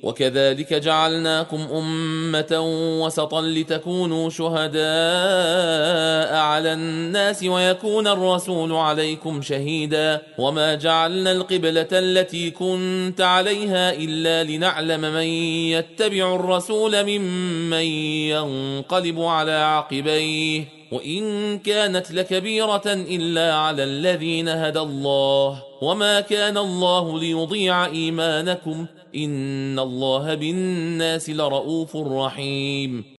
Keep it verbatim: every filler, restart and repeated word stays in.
وكذلك جعلناكم أمة وسطا لتكونوا شهداء على الناس ويكون الرسول عليكم شهيدا وما جعلنا القبلة التي كنت عليها إلا لنعلم من يتبع الرسول ممن ينقلب على عقبيه وإن كانت لكبيرة إلا على الذين هدى الله وما كان الله ليضيع إيمانكم إن الله بالناس لرؤوف رحيم